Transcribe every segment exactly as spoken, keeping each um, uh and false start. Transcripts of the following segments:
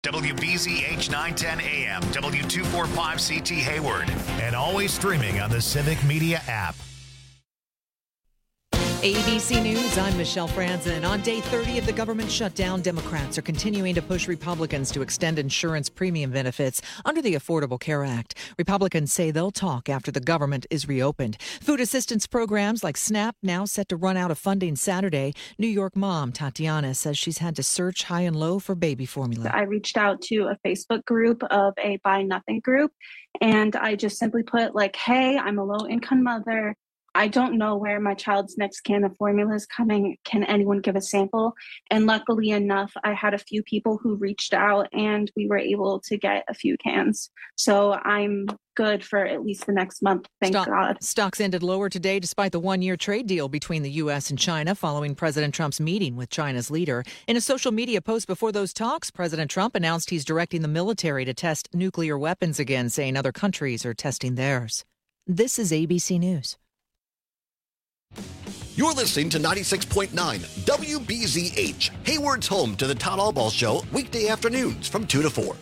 W B Z H nine ten A M, W two forty-five C T Hayward, and always streaming on the Civic Media app. A B C News, I'm Michelle Franzen. On day thirty of the government shutdown, Democrats are continuing to push Republicans to extend insurance premium benefits under the Affordable Care Act. Republicans say they'll talk after the government is reopened. Food assistance programs like SNAP now set to run out of funding Saturday. New York mom Tatiana says she's had to search high and low for baby formula. I reached out to a Facebook group of a Buy Nothing group, and I just simply put like, hey, I'm a low-income mother. I don't know where my child's next can of formula is coming. Can anyone give a sample? And luckily enough, I had a few people who reached out and we were able to get a few cans. So I'm good for at least the next month. Thank Stock, God. Stocks ended lower today despite the one-year trade deal between the U S and China following President Trump's meeting with China's leader. In a social media post before those talks, President Trump announced he's directing the military to test nuclear weapons again, saying other countries are testing theirs. This is A B C News. You're listening to ninety-six point nine W B Z H, Hayward's home to the Todd Albaugh Show, weekday afternoons from two to four.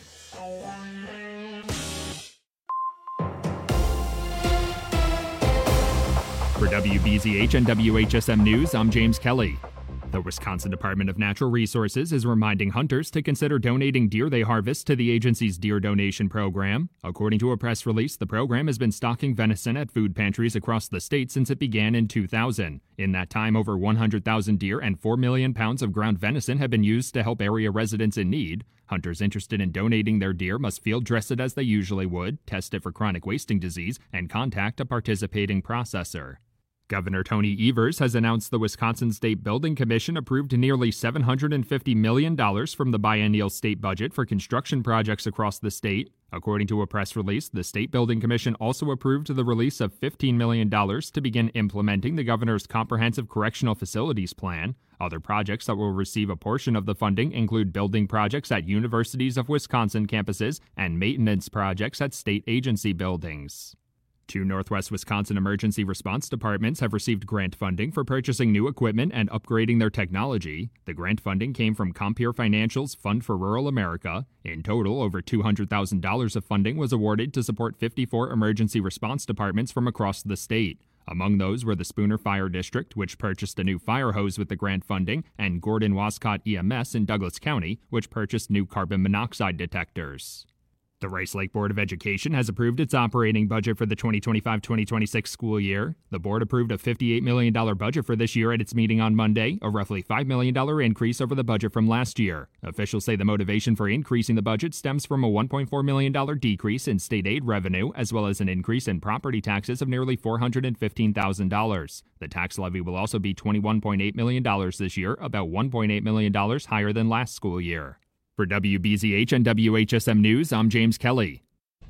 For W B Z H and W H S M News, I'm James Kelly. The Wisconsin Department of Natural Resources is reminding hunters to consider donating deer they harvest to the agency's deer donation program. According to a press release, the program has been stocking venison at food pantries across the state since it began in two thousand. In that time, over one hundred thousand deer and four million pounds of ground venison have been used to help area residents in need. Hunters interested in donating their deer must field dress it as they usually would, test it for chronic wasting disease, and contact a participating processor. Governor Tony Evers has announced the Wisconsin State Building Commission approved nearly seven hundred fifty million dollars from the biennial state budget for construction projects across the state. According to a press release, the State Building Commission also approved the release of fifteen million dollars to begin implementing the governor's Comprehensive Correctional Facilities Plan. Other projects that will receive a portion of the funding include building projects at Universities of Wisconsin campuses and maintenance projects at state agency buildings. Two Northwest Wisconsin emergency response departments have received grant funding for purchasing new equipment and upgrading their technology. The grant funding came from Compeer Financial's Fund for Rural America. In total, over two hundred thousand dollars of funding was awarded to support fifty-four emergency response departments from across the state. Among those were the Spooner Fire District, which purchased a new fire hose with the grant funding, and Gordon-Wascott E M S in Douglas County, which purchased new carbon monoxide detectors. The Rice Lake Board of Education has approved its operating budget for the twenty twenty-five twenty twenty-six school year. The board approved a fifty-eight million dollars budget for this year at its meeting on Monday, a roughly five million dollars increase over the budget from last year. Officials say the motivation for increasing the budget stems from a one point four million dollars decrease in state aid revenue, as well as an increase in property taxes of nearly four hundred fifteen thousand dollars. The tax levy will also be twenty-one point eight million dollars this year, about one point eight million dollars higher than last school year. For W B Z H and W H S M News, I'm James Kelly.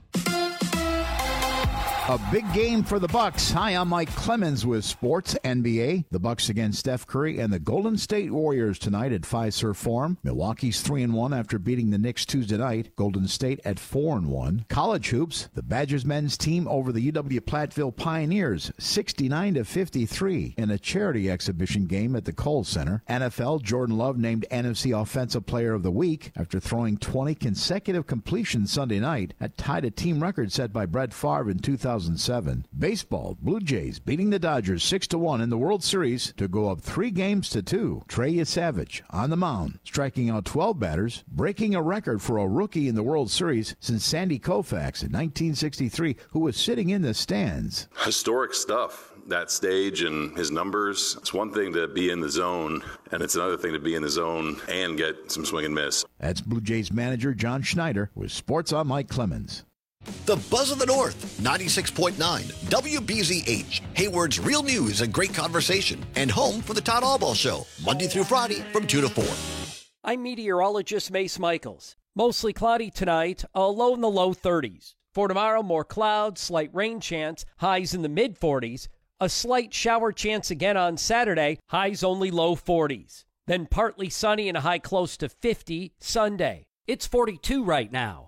A big game for the Bucks. Hi, I'm Mike Clemens with Sports N B A. The Bucks against Steph Curry and the Golden State Warriors tonight at Fiserv Forum. Milwaukee's three and one after beating the Knicks Tuesday night. Golden State at four and one. College hoops. The Badgers men's team over the U W Platteville Pioneers, sixty-nine to fifty-three in a charity exhibition game at the Kohl Center. N F L. Jordan Love named N F C Offensive Player of the Week after throwing twenty consecutive completions Sunday night. That tied a team record set by Brett Favre in two thousand seven. Baseball, Blue Jays beating the Dodgers six to one in the World Series to go up three games to two. Trey Savage on the mound, striking out twelve batters, breaking a record for a rookie in the World Series since Sandy Koufax in nineteen sixty-three, who was sitting in the stands. Historic stuff. That stage and his numbers. It's one thing to be in the zone, and it's another thing to be in the zone and get some swing and miss. That's Blue Jays manager John Schneider with Sports on Mike Clemens. The Buzz of the North, ninety-six point nine W B Z H, Hayward's real news and great conversation, and home for the Todd Albaugh Show, Monday through Friday from two to four. I'm meteorologist Mace Michaels. Mostly cloudy tonight, a low in the low thirties. For tomorrow, more clouds, slight rain chance, highs in the mid forties. A slight shower chance again on Saturday, highs only low forties. Then partly sunny and a high close to fifty Sunday. It's forty-two right now.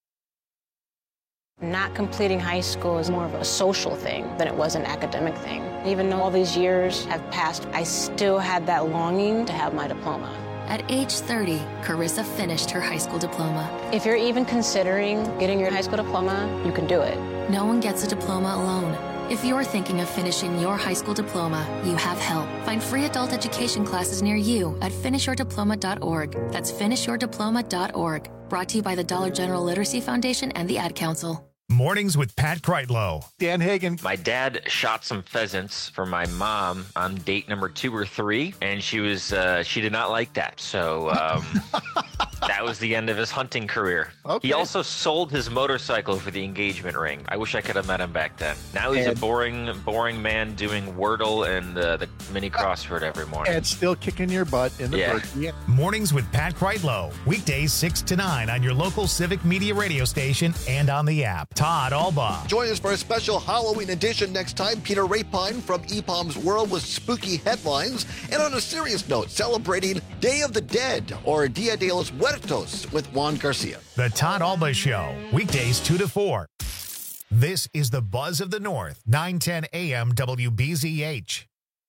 Not completing high school is more of a social thing than it was an academic thing. Even though all these years have passed, I still had that longing to have my diploma. At age thirty, Carissa finished her high school diploma. If you're even considering getting your high school diploma, you can do it. No one gets a diploma alone. If you're thinking of finishing your high school diploma, you have help. Find free adult education classes near you at finish your diploma dot org. That's finish your diploma dot org. Brought to you by the Dollar General Literacy Foundation and the Ad Council. Mornings with Pat Kreitlow. Dan Hagan. My dad shot some pheasants for my mom on date number two or three, and she was uh, she did not like that. So um, that was the end of his hunting career. Okay. He also sold his motorcycle for the engagement ring. I wish I could have met him back then. Now he's and, a boring, boring man doing Wordle and uh, the mini crossword every morning. And still kicking your butt in the yeah. bird. Yeah. Mornings with Pat Kreitlow. Weekdays six to nine on your local Civic Media radio station and on the app. Todd Alba. Join us for a special Halloween edition next time. Peter Rapine from E P O M's World with spooky headlines. And on a serious note, celebrating Day of the Dead or Dia de los Muertos with Juan Garcia. The Todd Alba Show. Weekdays two to four. This is the Buzz of the North. nine ten A M W B Z H.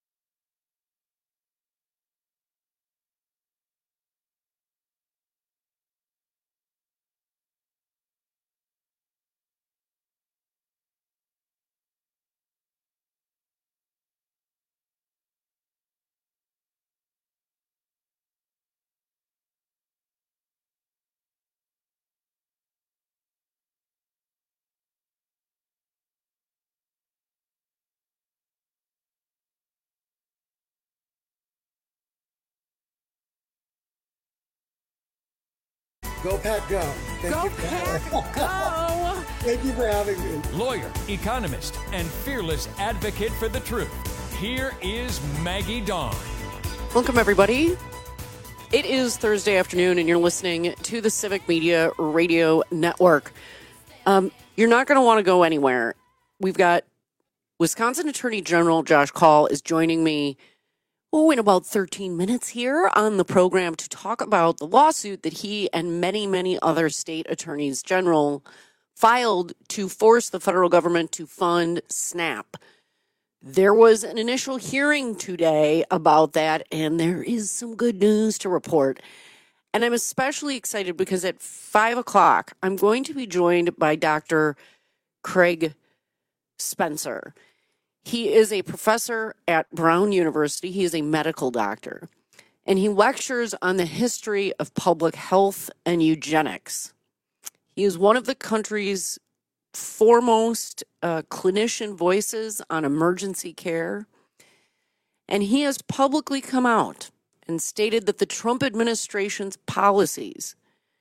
Go, Pat, go. Thank go, you for Pat, go. Thank you for having me. Lawyer, economist, and fearless advocate for the truth. Here is Maggie Dawn. Welcome, everybody. It is Thursday afternoon, and you're listening to the Civic Media Radio Network. Um, you're not going to want to go anywhere. We've got Wisconsin Attorney General Josh Kaul is joining me Oh, in about thirteen minutes here on the program to talk about the lawsuit that he and many, many other state attorneys general filed to force the federal government to fund SNAP. There was an initial hearing today about that, and there is some good news to report. And I'm especially excited because at five o'clock, I'm going to be joined by Doctor Craig Spencer. He is a professor at Brown University. He is a medical doctor, and he lectures on the history of public health and eugenics. He is one of the country's foremost uh, clinician voices on emergency care, and he has publicly come out and stated that the Trump administration's policies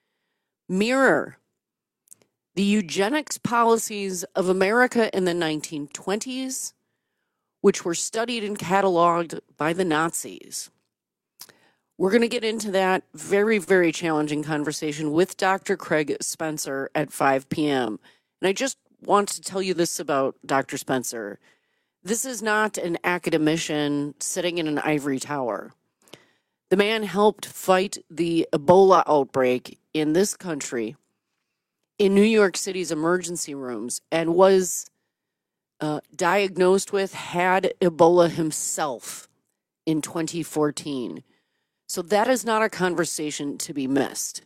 mirror the eugenics policies of America in the nineteen twenties, which were studied and cataloged by the Nazis. We're going to get into that very, very challenging conversation with Doctor Craig Spencer at five p.m. And I just want to tell you this about Doctor Spencer. This is not an academician sitting in an ivory tower. The man helped fight the Ebola outbreak in this country in New York City's emergency rooms and was Uh, diagnosed with, had Ebola himself in twenty fourteen. So that is not a conversation to be missed.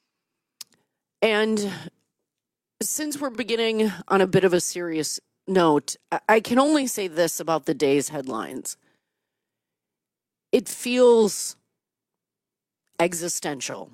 And since we're beginning on a bit of a serious note, I can only say this about the day's headlines. It feels existential.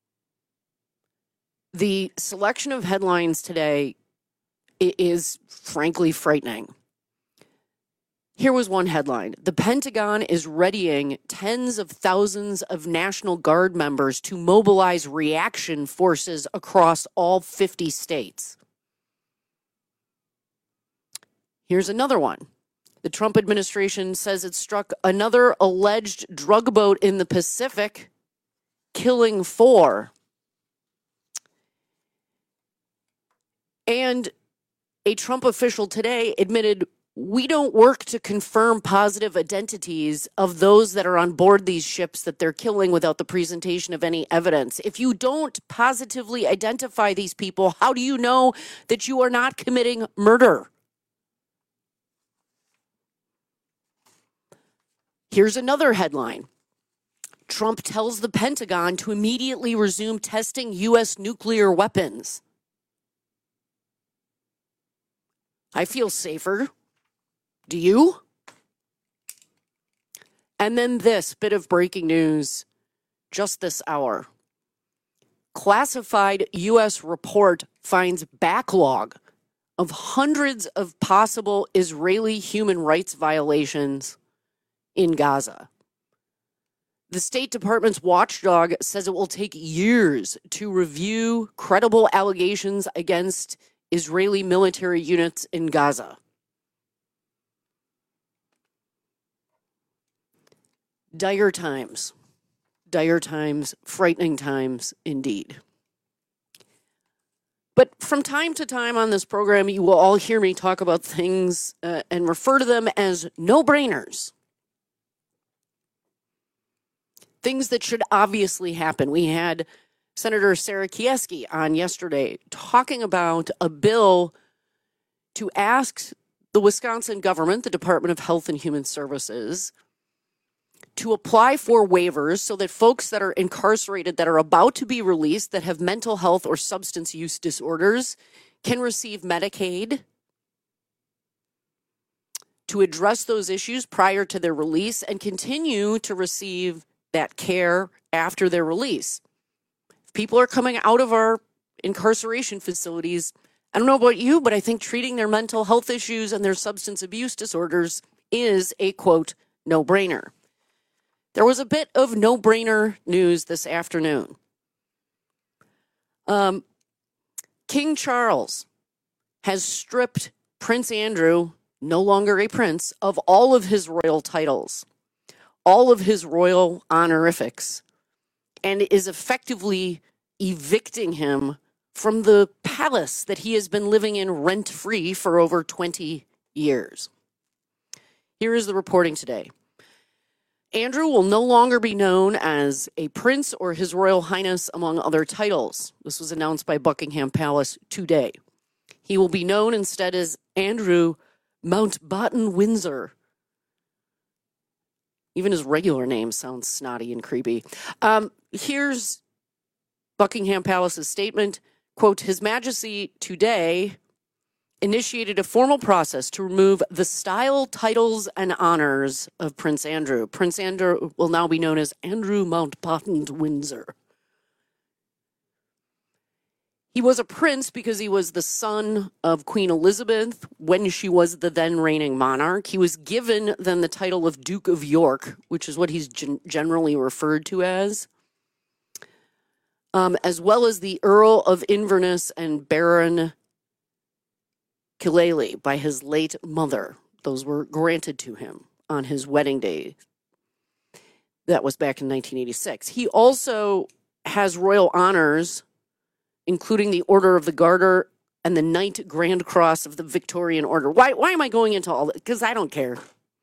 The selection of headlines today It is frankly frightening. Here was one headline. The Pentagon is readying tens of thousands of National Guard members to mobilize reaction forces across all fifty states. Here's another one. The Trump administration says it struck another alleged drug boat in the Pacific, killing four. And a Trump official today admitted, we don't work to confirm positive identities of those that are on board these ships that they're killing without the presentation of any evidence. If you don't positively identify these people, how do you know that you are not committing murder? Here's another headline. Trump tells the Pentagon to immediately resume testing U S nuclear weapons. I feel safer. Do you? And then this bit of breaking news just this hour. Classified U S report finds backlog of hundreds of possible Israeli human rights violations in Gaza. The State Department's watchdog says it will take years to review credible allegations against Israeli military units in Gaza. Dire times. Dire times, frightening times indeed. But from time to time on this program, you will all hear me talk about things uh, and refer to them as no-brainers. Things that should obviously happen. We had Senator Sarah Kieski on yesterday talking about a bill to ask the Wisconsin government, the Department of Health and Human Services, to apply for waivers so that folks that are incarcerated that are about to be released that have mental health or substance use disorders can receive Medicaid to address those issues prior to their release and continue to receive that care after their release. If people are coming out of our incarceration facilities, I don't know about you, but I think treating their mental health issues and their substance abuse disorders is a, quote, no-brainer. There was a bit of no-brainer news this afternoon. Um, King Charles has stripped Prince Andrew, no longer a prince, of all of his royal titles, all of his royal honorifics, and is effectively evicting him from the palace that he has been living in rent-free for over twenty years. Here is the reporting today. Andrew will no longer be known as a prince or his royal highness, among other titles. This was announced by Buckingham Palace today. He will be known instead as Andrew Mountbatten Windsor. Even his regular name sounds snotty and creepy. Um, here's Buckingham Palace's statement. Quote, His Majesty today initiated a formal process to remove the style, titles, and honors of Prince Andrew. Prince Andrew will now be known as Andrew Mountbatten Windsor. He was a prince because he was the son of Queen Elizabeth when she was the then reigning monarch. He was given then the title of Duke of York, which is what he's gen- generally referred to as, um, as well as the Earl of Inverness and Baron Killelea by his late mother. Those were granted to him on his wedding day. That was back in nineteen eighty-six. He also has royal honors, including the Order of the Garter and the Knight Grand Cross of the Victorian Order. Why, why am I going into all that? Because I don't care.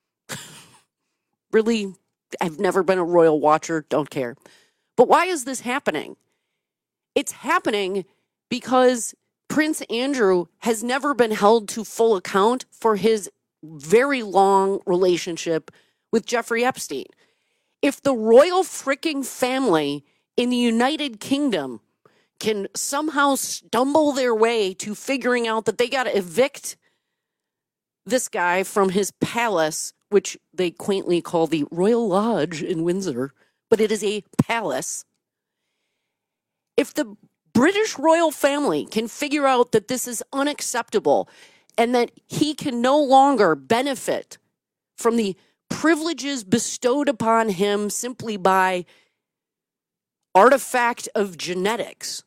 Really, I've never been a royal watcher, don't care. But why is this happening? It's happening because Prince Andrew has never been held to full account for his very long relationship with Jeffrey Epstein. If the royal fricking family in the United Kingdom can somehow stumble their way to figuring out that they got to evict this guy from his palace, which they quaintly call the Royal Lodge in Windsor, but it is a palace. If the British royal family can figure out that this is unacceptable and that he can no longer benefit from the privileges bestowed upon him simply by artifact of genetics,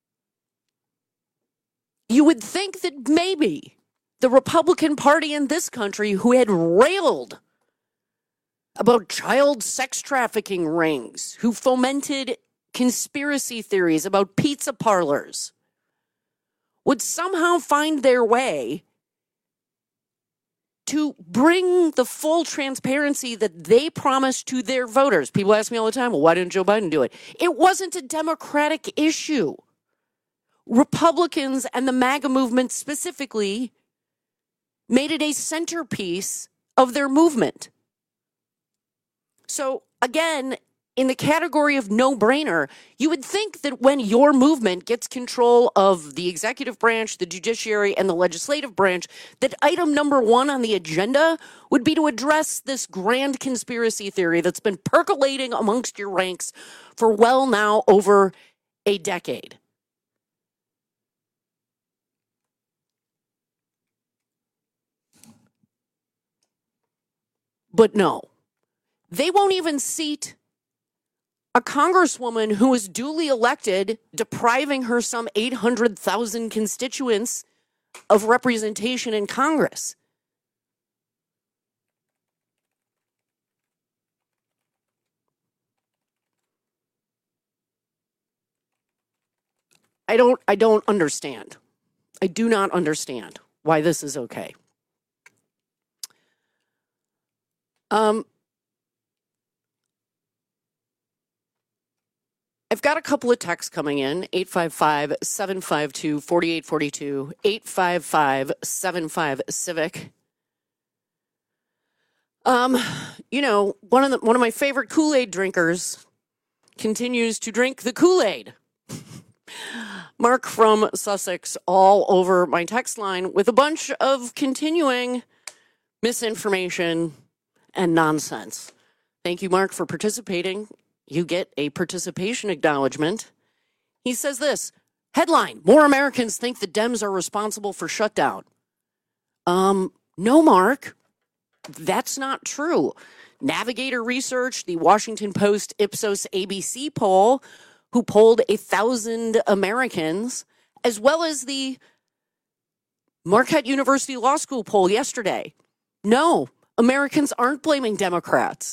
you would think that maybe the Republican Party in this country, who had railed about child sex trafficking rings, who fomented conspiracy theories about pizza parlors, would somehow find their way to bring the full transparency that they promised to their voters. People ask me all the time, well, why didn't Joe Biden do it? It wasn't a Democratic issue. Republicans and the MAGA movement specifically made it a centerpiece of their movement. So again, in the category of no-brainer. You would think that when your movement gets control of the executive branch, the judiciary, and the legislative branch, that item number one on the agenda would be to address this grand conspiracy theory that's been percolating amongst your ranks for well now over a decade. But no, they won't even seat a congresswoman who was duly elected, depriving her some eight hundred thousand constituents of representation in Congress. I don't, I don't understand. I do not understand why this is okay. Um, I've got a couple of texts coming in, eight five five, seven five two, four eight four two, eight five five, seven five, Civic. Um, you know, one of the, one of my favorite Kool-Aid drinkers continues to drink the Kool-Aid. Mark from Sussex all over my text line with a bunch of continuing misinformation and nonsense. Thank you, Mark, for participating. You get a participation acknowledgement. He says this, headline, more Americans think the Dems are responsible for shutdown. Um, no, Mark, that's not true. Navigator Research, the Washington Post Ipsos A B C poll, who polled a thousand Americans, as well as the Marquette University Law School poll yesterday. No, Americans aren't blaming Democrats.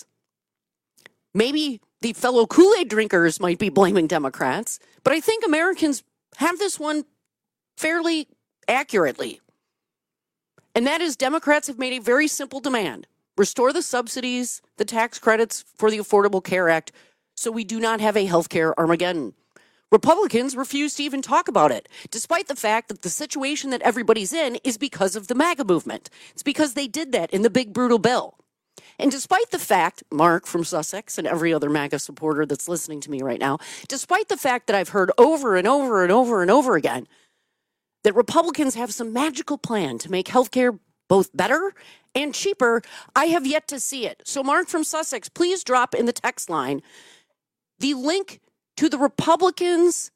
Maybe the fellow Kool-Aid drinkers might be blaming Democrats, but I think Americans have this one fairly accurately. And that is Democrats have made a very simple demand. Restore the subsidies, the tax credits for the Affordable Care Act, so we do not have a healthcare Armageddon. Republicans refuse to even talk about it, despite the fact that the situation that everybody's in is because of the MAGA movement. It's because they did that in the big, brutal bill. And despite the fact, Mark from Sussex and every other MAGA supporter that's listening to me right now, despite the fact that I've heard over and over and over and over again that Republicans have some magical plan to make healthcare both better and cheaper, I have yet to see it. So Mark from Sussex, please drop in the text line the link to the Republicans'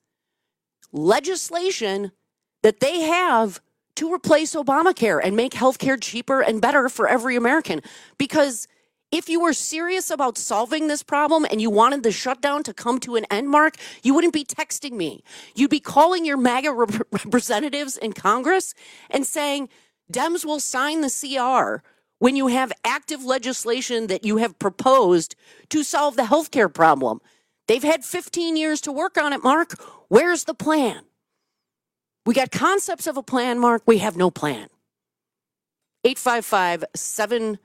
legislation that they have to replace Obamacare and make healthcare cheaper and better for every American. Because if you were serious about solving this problem and you wanted the shutdown to come to an end, Mark, you wouldn't be texting me. You'd be calling your MAGA rep- representatives in Congress and saying, Dems will sign the C R when you have active legislation that you have proposed to solve the healthcare problem. They've had fifteen years to work on it, Mark. Where's the plan? We got concepts of a plan, Mark. We have no plan. eight five five, seven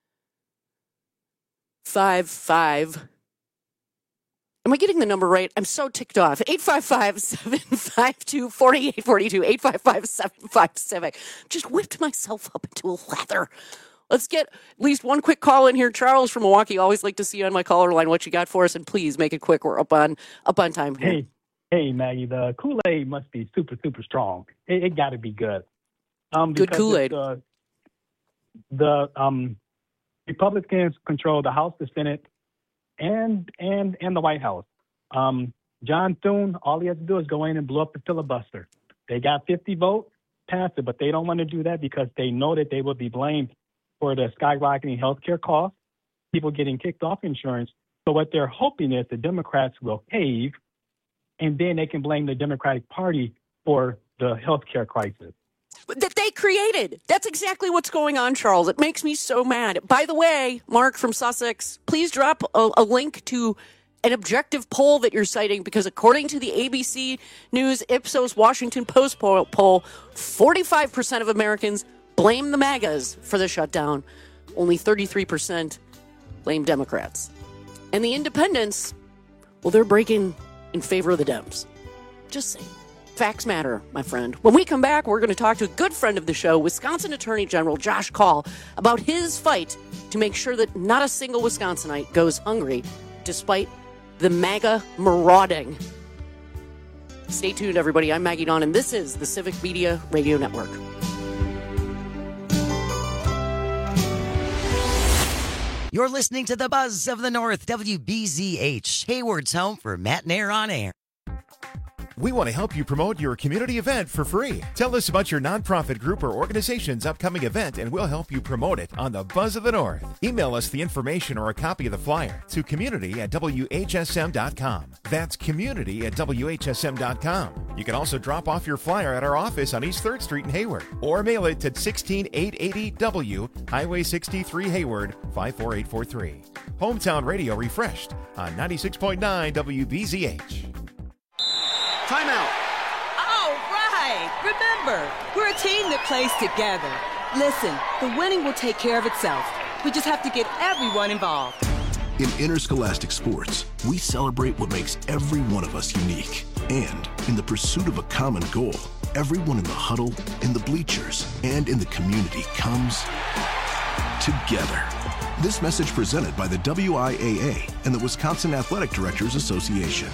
five five. Am I getting the number right? I'm so ticked off. eight five five, seven five two, four eight four two. eight five five, seven five, Civic. Just whipped myself up into a lather. Let's get at least one quick call in here. Charles from Milwaukee, always like to see you on my caller line. What you got for us? And please make it quick. We're up on up on time here. Hey, hey, Maggie, the Kool-Aid must be super, super strong. It, it got to be good. Um, good Kool-Aid. Uh, the um, Republicans control the House, the Senate, and and and the White House. Um, John Thune, all he has to do is go in and blow up the filibuster. They got fifty votes, pass it, but they don't want to do that because they know that they will be blamed for the skyrocketing health care costs, people getting kicked off insurance. So what they're hoping is the Democrats will cave, and then they can blame the Democratic Party for the health care crisis. That they created. That's exactly what's going on, Charles. It makes me so mad. By the way, Mark from Sussex, please drop a, a link to an objective poll that you're citing, because according to the A B C News Ipsos Washington Post poll, poll forty-five percent of Americans blame the MAGAs for the shutdown. Only thirty-three percent blame Democrats. And the independents, well, they're breaking in favor of the Dems. Just saying. Facts matter, my friend. When we come back, we're going to talk to a good friend of the show, Wisconsin Attorney General Josh Kaul, about his fight to make sure that not a single Wisconsinite goes hungry, despite the MAGA marauding. Stay tuned, everybody. I'm Maggie Dawn, and this is the Civic Media Radio Network. You're listening to the Buzz of the North, W B Z H, Hayward's home for Matt and Air on Air. We want to help you promote your community event for free. Tell us about your nonprofit group or organization's upcoming event, and we'll help you promote it on the Buzz of the North. Email us the information or a copy of the flyer to community at W H S M dot com. That's community at W H S M dot com. You can also drop off your flyer at our office on East third Street in Hayward, or mail it to sixteen eight eighty W, Highway sixty-three, Hayward, five four eight four three. Hometown Radio refreshed on ninety-six point nine W B Z H. Timeout. All right. Remember, we're a team that plays together. Listen, the winning will take care of itself. We just have to get everyone involved. In interscholastic sports, we celebrate what makes every one of us unique. And in the pursuit of a common goal, everyone in the huddle, in the bleachers, and in the community comes together. This message presented by the W I A A and the Wisconsin Athletic Directors Association.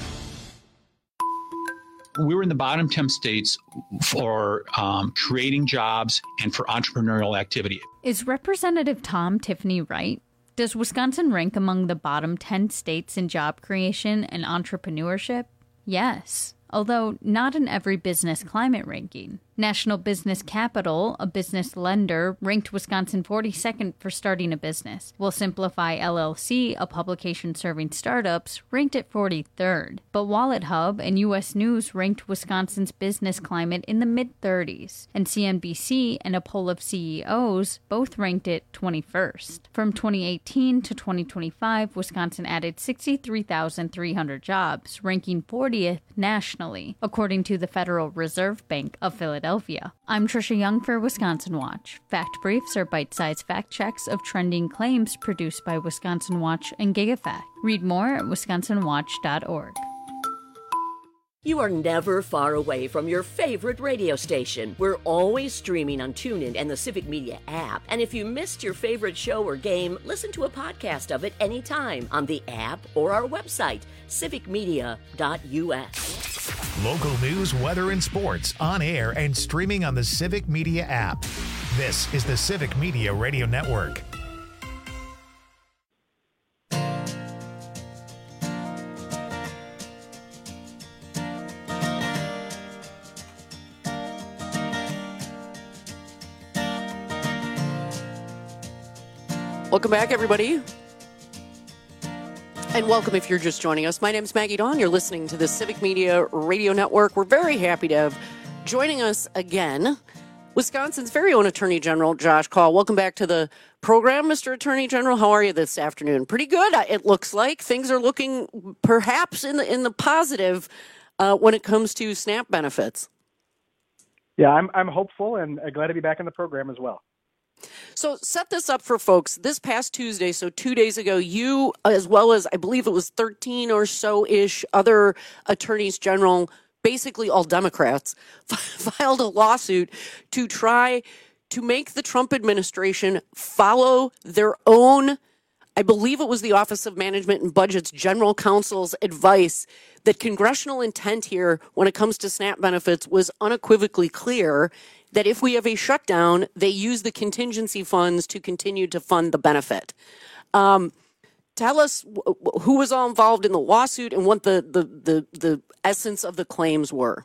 We were in the bottom ten states for um, creating jobs and for entrepreneurial activity. Is Representative Tom Tiffany right? Does Wisconsin rank among the bottom ten states in job creation and entrepreneurship? Yes, although not in every business climate ranking. National Business Capital, a business lender, ranked Wisconsin forty-second for starting a business, while Simplify L L C, a publication serving startups, ranked it forty-third. But Wallet Hub and U S News ranked Wisconsin's business climate in the mid-thirties, and C N B C and a poll of C E Os both ranked it twenty-first. From twenty eighteen to twenty twenty-five, Wisconsin added sixty-three thousand three hundred jobs, ranking fortieth nationally, according to the Federal Reserve Bank of Philadelphia. I'm Trisha Young for Wisconsin Watch. Fact briefs are bite-sized fact checks of trending claims produced by Wisconsin Watch and GigaFact. Read more at wisconsin watch dot org. You are never far away from your favorite radio station. We're always streaming on TuneIn and the Civic Media app. And if you missed your favorite show or game, listen to a podcast of it anytime on the app or our website, civic media dot U S. Local news, weather, and sports on air and streaming on the Civic Media app. This is the Civic Media Radio Network. Welcome back, everybody. And welcome if you're just joining us. My name is Maggie Dawn. You're listening to the Civic Media Radio Network. We're very happy to have joining us again Wisconsin's very own Attorney General, Josh Kaul. Welcome back to the program, Mister Attorney General. How are you this afternoon? Pretty good, it looks like. Things are looking perhaps in the in the positive uh, when it comes to SNAP benefits. Yeah, I'm I'm hopeful and glad to be back in the program as well. So set this up for folks. This past Tuesday, so two days ago, you, as well as I believe it was thirteen or so-ish other attorneys general, basically all Democrats, filed a lawsuit to try to make the Trump administration follow their own, I believe it was the Office of Management and Budget's general counsel's advice that congressional intent here when it comes to SNAP benefits was unequivocally clear, that if we have a shutdown, they use the contingency funds to continue to fund the benefit. Um, tell us who was all involved in the lawsuit and what the, the, the, the essence of the claims were.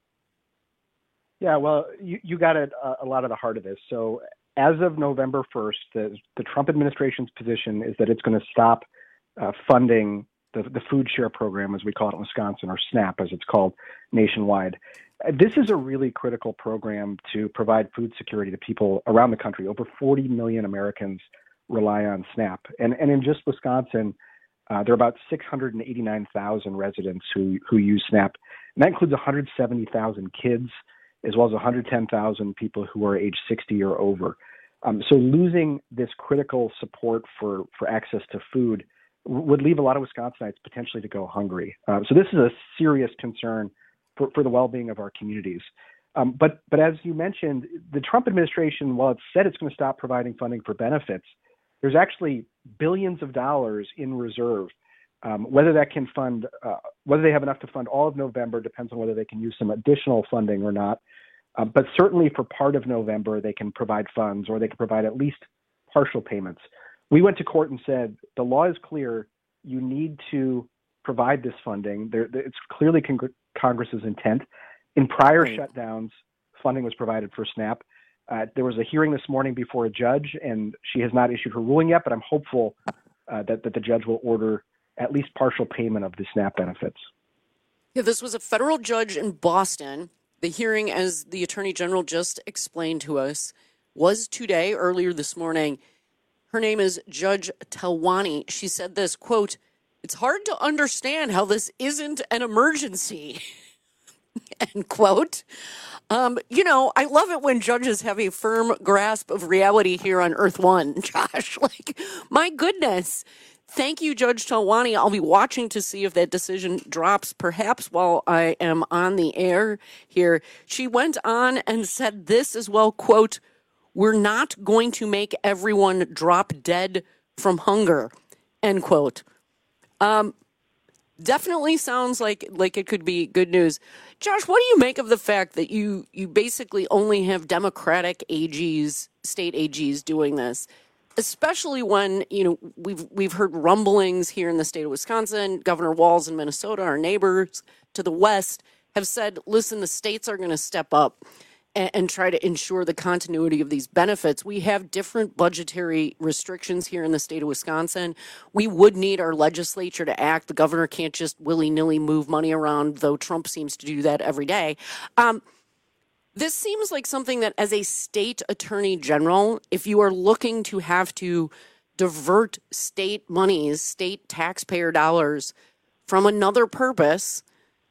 Yeah, well, you, you got at a, a lot of the heart of this. So as of November first, the, the Trump administration's position is that it's going to stop uh, funding the, the food share program, as we call it in Wisconsin, or SNAP, as it's called nationwide. This is a really critical program to provide food security to people around the country. Over forty million Americans rely on SNAP. And, and in just Wisconsin, uh, there are about six hundred eighty-nine thousand residents who, who use SNAP. And that includes one hundred seventy thousand kids, as well as one hundred ten thousand people who are age sixty or over. Um, so losing this critical support for, for access to food would leave a lot of Wisconsinites potentially to go hungry. Uh, so this is a serious concern for, for the well-being of our communities. Um, but but as you mentioned, the Trump administration, while it said it's going to stop providing funding for benefits, there's actually billions of dollars in reserve Um, whether that can fund, uh, whether they have enough to fund all of November depends on whether they can use some additional funding or not. Uh, but certainly for part of November, they can provide funds, or they can provide at least partial payments. We went to court and said, the law is clear. You need to provide this funding. There, it's clearly Cong- Congress's intent. In prior right. shutdowns, funding was provided for SNAP. Uh, there was a hearing this morning before a judge, and she has not issued her ruling yet, but I'm hopeful uh, that, that the judge will order at least partial payment of the SNAP benefits. Yeah, this was a federal judge in Boston. The hearing, as the Attorney General just explained to us, was today, earlier this morning. Her name is Judge Talwani. She said this, quote, "It's hard to understand how this isn't an emergency," end quote. Um, you know, I love it when judges have a firm grasp of reality here on Earth One, Josh. Like, my goodness. Thank you, Judge Talwani. I'll be watching to see if that decision drops, perhaps while I am on the air here. She went on and said this as well, quote, "We're not going to make everyone drop dead from hunger," end quote. Um, definitely sounds like, like it could be good news. Josh, what do you make of the fact that you, you basically only have Democratic A Gs, state A Gs doing this? Especially when, you know, we've we've heard rumblings here in the state of Wisconsin. Governor Walz in Minnesota, our neighbors to the west, have said, listen, the states are going to step up and, and try to ensure the continuity of these benefits. We have different budgetary restrictions here in the state of Wisconsin. We would need our legislature to act. The governor can't just willy-nilly move money around, though Trump seems to do that every day. Um, This seems like something that, as a state attorney general, if you are looking to have to divert state monies, state taxpayer dollars from another purpose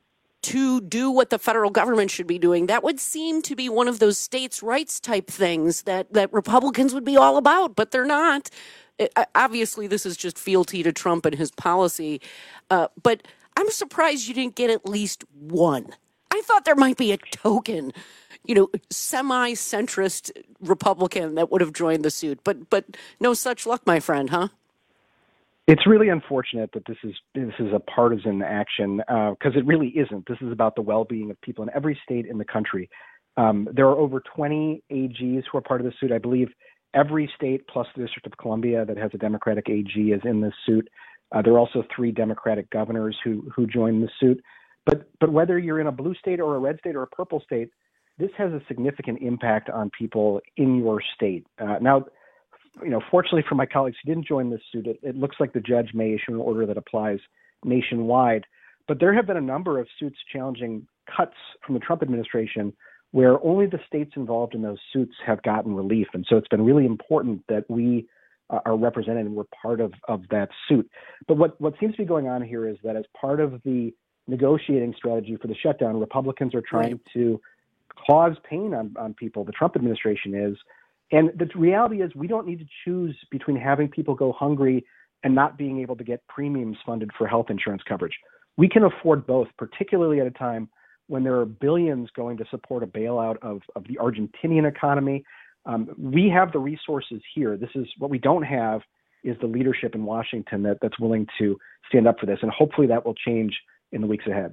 to do what the federal government should be doing, that would seem to be one of those states' rights type things that, that Republicans would be all about, but they're not. It, obviously, this is just fealty to Trump and his policy, uh, but I'm surprised you didn't get at least one. I thought there might be a token, you know, semi-centrist Republican that would have joined the suit, but but no such luck, my friend, huh? It's really unfortunate that this is this is a partisan action, because uh, it really isn't. This is about the well-being of people in every state in the country. Um, there are over twenty A Gs who are part of the suit. I believe every state plus the District of Columbia that has a Democratic A G is in this suit. Uh, there are also three Democratic governors who who joined the suit. But but whether you're in a blue state or a red state or a purple state, this has a significant impact on people in your state. Uh, now, you know, fortunately for my colleagues who didn't join this suit, it, it looks like the judge may issue an order that applies nationwide. But there have been a number of suits challenging cuts from the Trump administration where only the states involved in those suits have gotten relief. And so it's been really important that we uh, are represented and we're part of, of that suit. But what, what seems to be going on here is that as part of the negotiating strategy for the shutdown, Republicans are trying right. to cause pain on, on people. The Trump administration is. And the reality is we don't need to choose between having people go hungry and not being able to get premiums funded for health insurance coverage. We can afford both, particularly at a time when there are billions going to support a bailout of, of the Argentinian economy. Um, we have the resources here. This is what we don't have is the leadership in Washington that, that's willing to stand up for this. And hopefully that will change in the weeks ahead.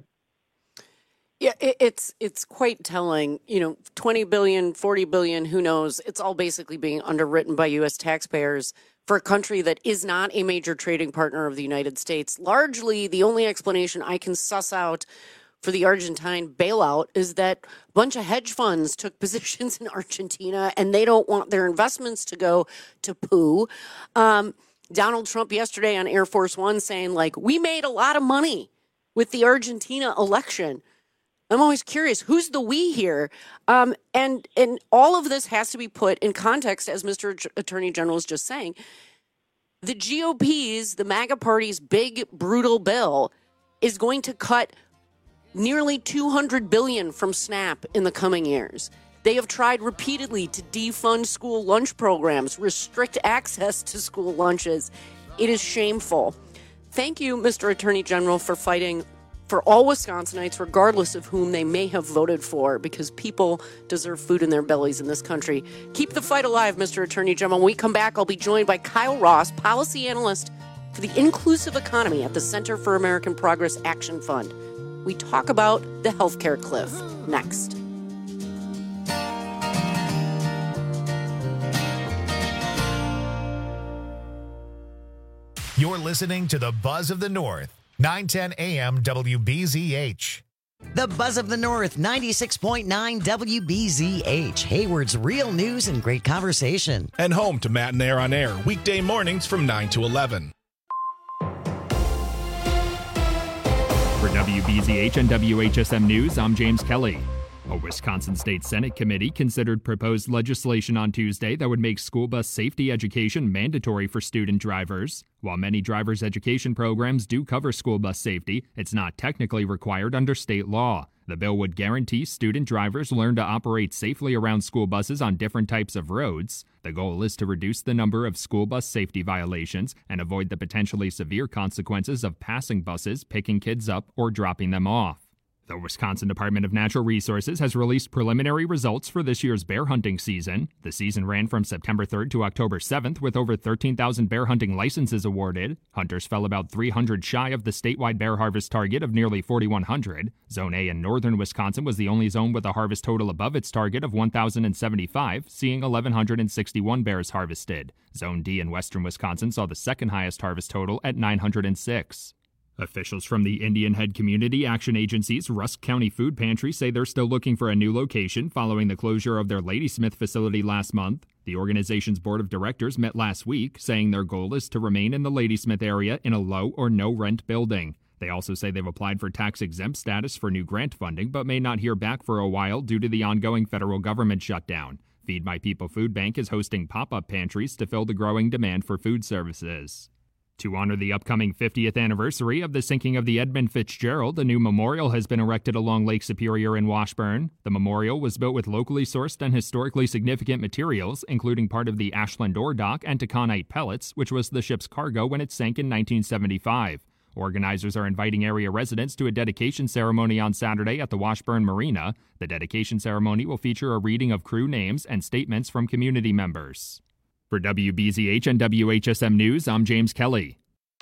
Yeah, it, it's it's quite telling. You know, twenty billion, forty billion, who knows? It's all basically being underwritten by U S taxpayers for a country that is not a major trading partner of the United States. Largely, the only explanation I can suss out for the Argentine bailout is that a bunch of hedge funds took positions in Argentina and they don't want their investments to go to poo. Um, Donald Trump yesterday on Air Force One saying, like, we made a lot of money with the Argentina election. I'm always curious, who's the we here? Um, and and all of this has to be put in context, as Mister Attorney General is just saying. The G O P's, the MAGA party's big, brutal bill is going to cut nearly two hundred billion dollars from SNAP in the coming years. They have tried repeatedly to defund school lunch programs, restrict access to school lunches. It is shameful. Thank you, Mister Attorney General, for fighting for all Wisconsinites, regardless of whom they may have voted for, because people deserve food in their bellies in this country. Keep the fight alive, Mister Attorney General. When we come back, I'll be joined by Kyle Ross, policy analyst for the inclusive economy at the Center for American Progress Action Fund. We talk about the healthcare cliff next. You're listening to the Buzz of the North, nine ten A M W B Z H. The Buzz of the North, ninety-six point nine W B Z H, Hayward's real news and great conversation. And home to Matt and Air on Air, weekday mornings from nine to eleven. For W B Z H and W H S M News, I'm James Kelly. A Wisconsin State Senate committee considered proposed legislation on Tuesday that would make school bus safety education mandatory for student drivers. While many driver's education programs do cover school bus safety, it's not technically required under state law. The bill would guarantee student drivers learn to operate safely around school buses on different types of roads. The goal is to reduce the number of school bus safety violations and avoid the potentially severe consequences of passing buses, picking kids up, or dropping them off. The Wisconsin Department of Natural Resources has released preliminary results for this year's bear hunting season. The season ran from September third to October seventh with over thirteen thousand bear hunting licenses awarded. Hunters fell about three hundred shy of the statewide bear harvest target of nearly forty-one hundred. Zone A in northern Wisconsin was the only zone with a harvest total above its target of one thousand seventy-five, seeing one thousand one hundred sixty-one bears harvested. Zone D in western Wisconsin saw the second highest harvest total at nine hundred six. Officials from the Indian Head Community Action Agency's Rusk County Food Pantry say they're still looking for a new location following the closure of their Ladysmith facility last month. The organization's board of directors met last week, saying their goal is to remain in the Ladysmith area in a low or no rent building. They also say they've applied for tax-exempt status for new grant funding, but may not hear back for a while due to the ongoing federal government shutdown. Feed My People Food Bank is hosting pop-up pantries to fill the growing demand for food services. To honor the upcoming fiftieth anniversary of the sinking of the Edmund Fitzgerald, a new memorial has been erected along Lake Superior in Washburn. The memorial was built with locally sourced and historically significant materials, including part of the Ashland ore dock and taconite pellets, which was the ship's cargo when it sank in nineteen seventy-five. Organizers are inviting area residents to a dedication ceremony on Saturday at the Washburn Marina. The dedication ceremony will feature a reading of crew names and statements from community members. For W B Z H and W H S M News, I'm James Kelly.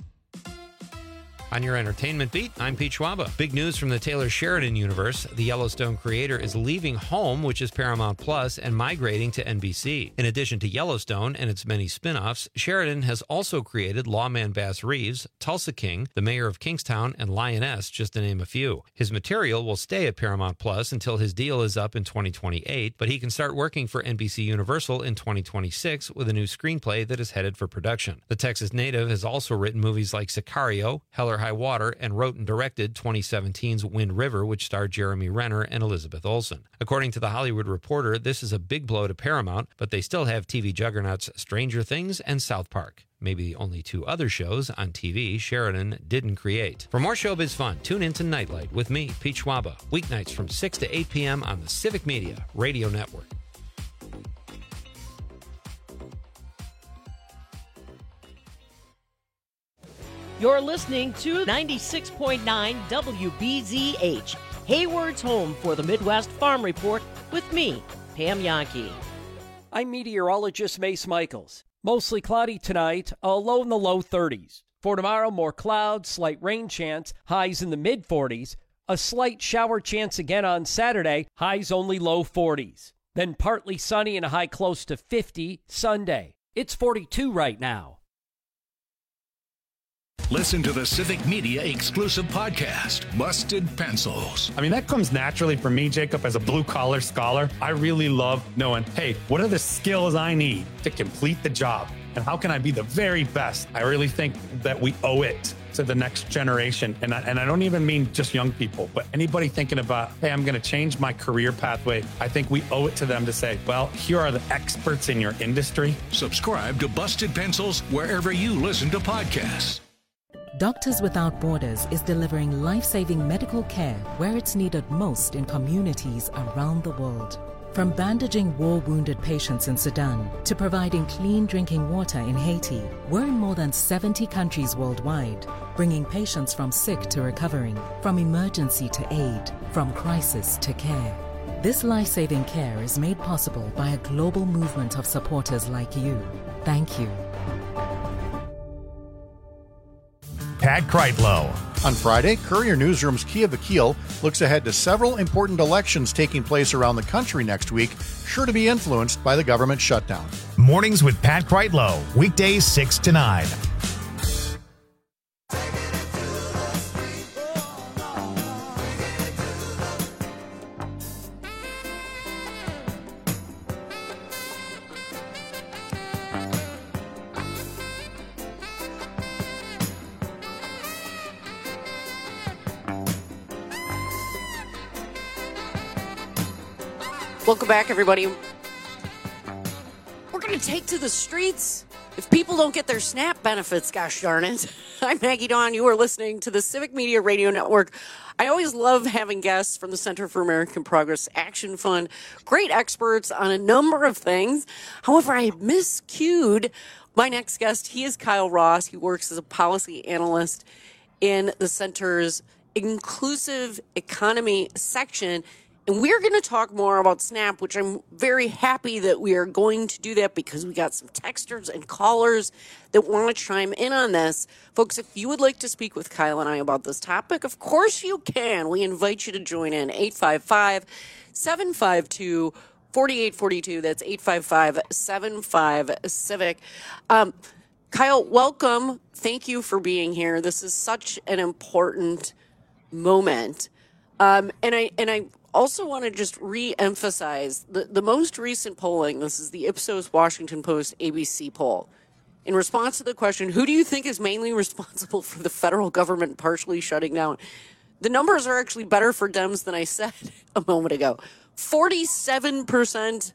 On your entertainment beat, I'm Pete Schwaba. Big news from the Taylor Sheridan universe. The Yellowstone creator is leaving home, which is Paramount Plus, and migrating to N B C. In addition to Yellowstone and its many spin-offs, Sheridan has also created Lawman Bass Reeves, Tulsa King, The Mayor of Kingstown, and Lioness, just to name a few. His material will stay at Paramount Plus until his deal is up in twenty twenty-eight, but he can start working for N B C Universal in twenty twenty-six with a new screenplay that is headed for production. The Texas native has also written movies like Sicario, Hell or High Water, and wrote and directed twenty seventeen's Wind River, which starred Jeremy Renner and Elizabeth Olsen. According to The Hollywood Reporter, this is a big blow to Paramount, but they still have T V juggernauts Stranger Things and South Park. Maybe the only two other shows on T V Sheridan didn't create. For more showbiz fun, tune in to Nightlight with me, Pete Schwaba, weeknights from six to eight p.m. on the Civic Media Radio Network. You're listening to ninety-six point nine W B Z H, Hayward's home for the Midwest Farm Report, with me, Pam Yankee. I'm meteorologist Mace Michaels. Mostly cloudy tonight, a low in the low thirties. For tomorrow, more clouds, slight rain chance, highs in the mid forties. A slight shower chance again on Saturday, highs only low forties. Then partly sunny and a high close to fifty Sunday. It's forty-two right now. Listen to the Civic Media exclusive podcast, Busted Pencils. I mean, that comes naturally for me, Jacob, as a blue-collar scholar. I really love knowing, hey, what are the skills I need to complete the job? And how can I be the very best? I really think that we owe it to the next generation. And I, and I don't even mean just young people, but anybody thinking about, hey, I'm going to change my career pathway. I think we owe it to them to say, well, here are the experts in your industry. Subscribe to Busted Pencils wherever you listen to podcasts. Doctors Without Borders is delivering life-saving medical care where it's needed most in communities around the world. From bandaging war-wounded patients in Sudan to providing clean drinking water in Haiti, we're in more than seventy countries worldwide, bringing patients from sick to recovering, from emergency to aid, from crisis to care. This life-saving care is made possible by a global movement of supporters like you. Thank you. Pat Kreitlow. On Friday, Courier Newsroom's Kia Vakil looks ahead to several important elections taking place around the country next week, sure to be influenced by the government shutdown. Mornings with Pat Kreitlow, weekdays six to nine. Welcome back, everybody. We're going to take to the streets if people don't get their SNAP benefits, gosh darn it. I'm Maggie Dawn. You are listening to the Civic Media Radio Network. I always love having guests from the Center for American Progress Action Fund, great experts on a number of things. However, I miscued my next guest. He is Kyle Ross. He works as a policy analyst in the center's Inclusive Economy section. And we're going to talk more about SNAP, which I'm very happy that we are going to do that because we got some texters and callers that want to chime in on this. Folks, if you would like to speak with Kyle and I about this topic, of course you can. We invite you to join in. eight five five, seven five two, four eight four two. That's eight five five, seven five, CIVIC. Um, Kyle, welcome. Thank you for being here. This is such an important moment. Um, and I and I also want to just re-emphasize the, the most recent polling. This is the Ipsos Washington Post A B C poll. In response to the question, who do you think is mainly responsible for the federal government partially shutting down? The numbers are actually better for Dems than I said a moment ago. forty-seven percent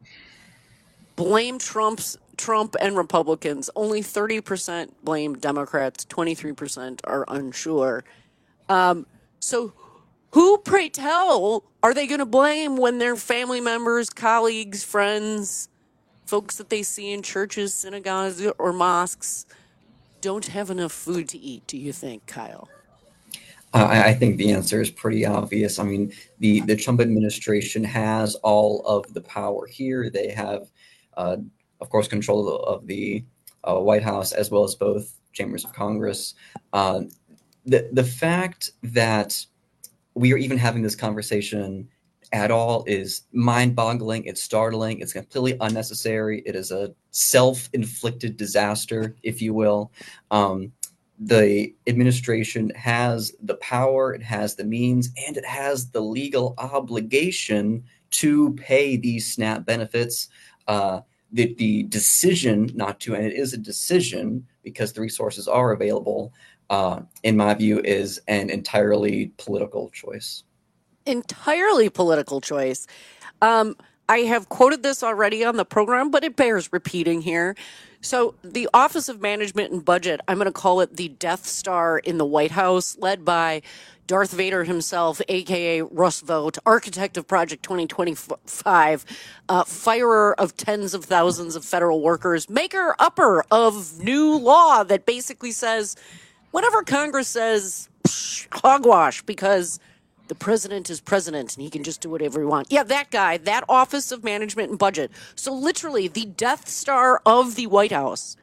blame Trump's Trump and Republicans. Only thirty percent blame Democrats. twenty-three percent are unsure. Um, so who, pray tell, are they going to blame when their family members, colleagues, friends, folks that they see in churches, synagogues, or mosques don't have enough food to eat, do you think, Kyle? Uh, I think the answer is pretty obvious. I mean, the, the Trump administration has all of the power here. They have, uh, of course, control of the uh, White House as well as both chambers of Congress. Uh, the, the fact that we are even having this conversation at all is mind-boggling. It's startling. It's completely unnecessary. It is a self-inflicted disaster, if you will. Um, the administration has the power, it has the means, and it has the legal obligation to pay these SNAP benefits. Uh, the, the decision not to, and it is a decision because the resources are available, Uh, in my view, is an entirely political choice. Entirely political choice. Um, I have quoted this already on the program, but it bears repeating here. So the Office of Management and Budget, I'm going to call it the Death Star in the White House, led by Darth Vader himself, a k a. Russ Vought, architect of Project twenty twenty-five, uh, firer of tens of thousands of federal workers, maker-upper of new law that basically says whatever Congress says, psh, hogwash, because the president is president and he can just do whatever he wants. Yeah, that guy, that Office of Management and Budget. So literally the Death Star of the White House.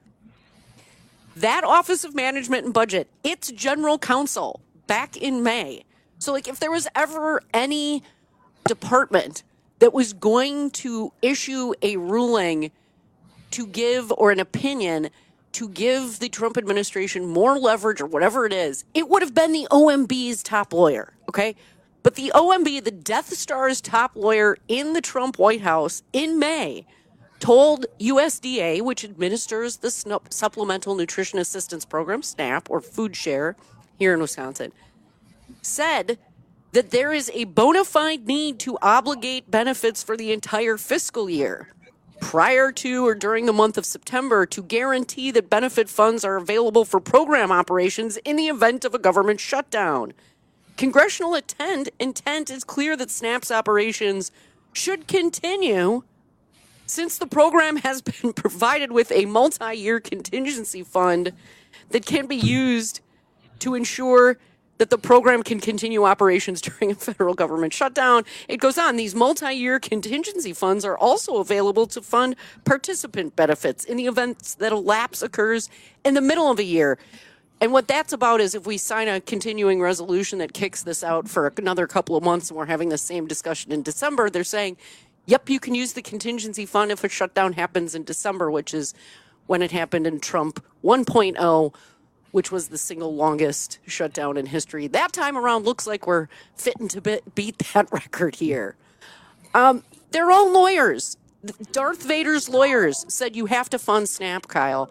That Office of Management and Budget, its general counsel back in May. So like if there was ever any department that was going to issue a ruling to give, or an opinion to give the Trump administration more leverage or whatever it is, it would have been the O M B's top lawyer, okay? But the O M B, the Death Star's top lawyer in the Trump White House in May, told U S D A, which administers the Supplemental Nutrition Assistance Program, SNAP, or Food Share here in Wisconsin, said that there is a bona fide need to obligate benefits for the entire fiscal year prior to or during the month of September to guarantee that benefit funds are available for program operations in the event of a government shutdown. Congressional intent, intent is clear that SNAP's operations should continue since the program has been provided with a multi-year contingency fund that can be used to ensure that the program can continue operations during a federal government shutdown. It goes on. These multi-year contingency funds are also available to fund participant benefits in the event that a lapse occurs in the middle of a year. And what that's about is if we sign a continuing resolution that kicks this out for another couple of months and we're having the same discussion in December, they're saying, yep, you can use the contingency fund if a shutdown happens in December, which is when it happened in Trump one point oh, which was the single longest shutdown in history. That time around looks like we're fitting to bit, beat that record here. Um, their own lawyers, Darth Vader's lawyers, said you have to fund SNAP, Kyle.